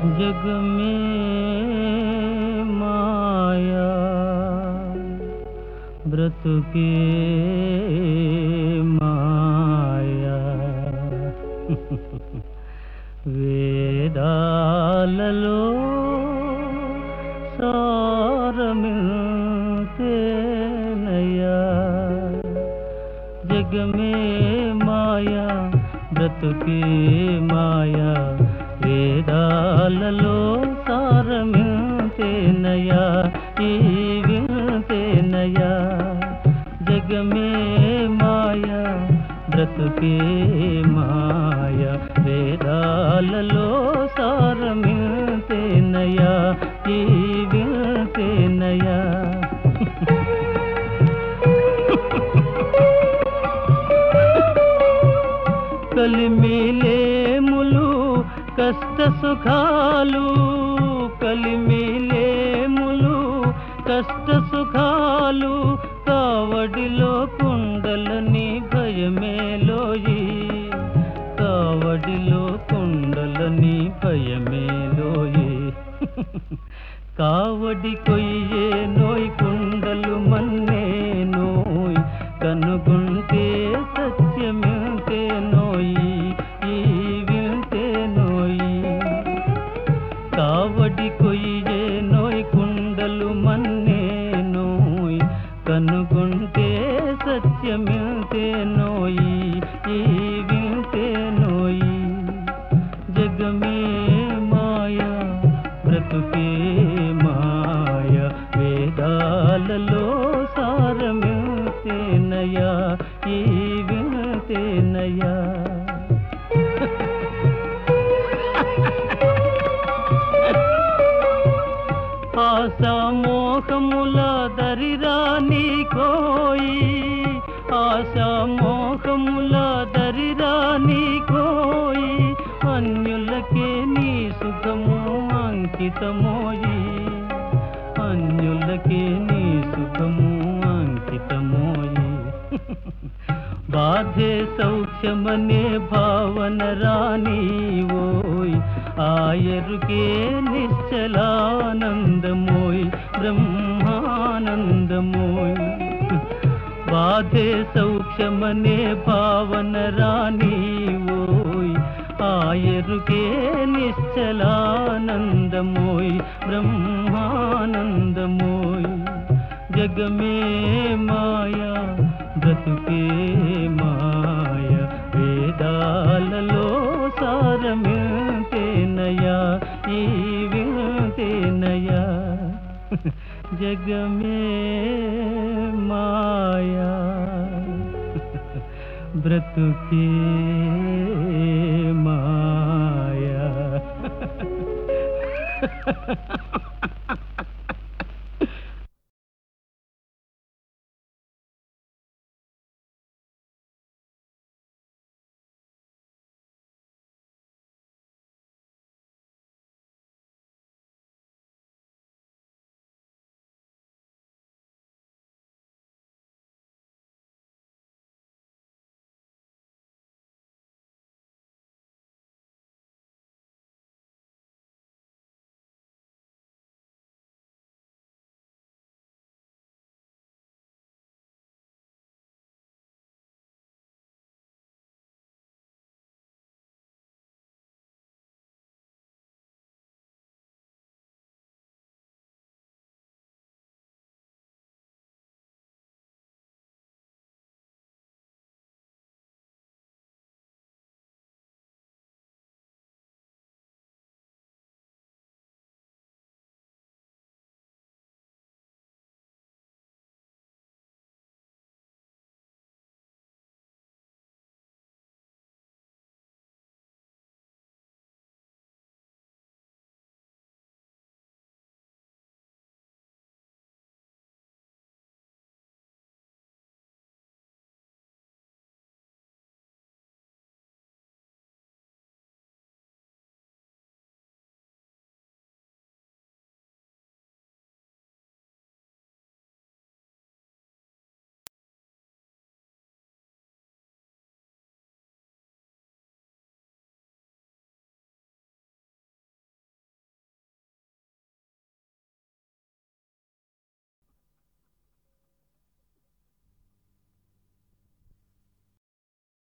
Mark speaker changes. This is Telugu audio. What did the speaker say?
Speaker 1: जग में माया ब्रतुके माया వేదాలలో సారమిల్తేనయ్యా జగ మే మాయా బ్రతుకే మాయా వేదాలలో సారమిల్తేనయ్యా ఈ విల్తేనయ్యా జగ మే మాయా బ్రతుకే మాయా వేదాలలో సారమిల్తేనయ్యా ఈ విల్తేనయ్యా కలిమిలేములు కష్ట సుఖాలు కలిమిలేములు కష్ట సుఖాలు కావడిలో కుండలని భయమేలోయి కావడిలో కుండలని భయమేలోయి కావడి కొయ్యే నోయ్ కుండలు మన్నే నోయ్ కనుగుంటే సత్యమిల్తే నోయి ఈ విల్తే నోయి కావడి కొయ్యే నోయ్ కుండలు మన్నే నోయ్ కనుగుంటే సత్యమిల్తే నోయి ఈ విల్తే నోయి జగ మే మాయా బ్రతుకే మాయా వేదాలలో సారమిల్తేనయ్యా ఈ విల్తేనయ్యా ఆశా మోహముల దరిరాని కోయి ఆశా మోహముల దరిరాని కోయి అన్యులకే నీ సుఖము అంకితమోయి అన్యులకే నీ సుఖము అంకితమోయి బాధే సౌఖ్యమనే భావన రాని ఓయ్ ఆయరుకే నిశ్చలానందమోయ్ బ్రహ్మానందమోయ్ బాధే సౌఖ్యమనే భావన రాని ఓయ్ ఆయరుకే నిశ్చలానందమోయ్ బ్రహ్మానందమోయ్ జగ మే మాయా బ్రతుకే మాయా వేదాలలో సారమిల్తేనయ్యా ఈ విల్తేనయ్యా జగ మే మాయా బ్రతుకే మాయా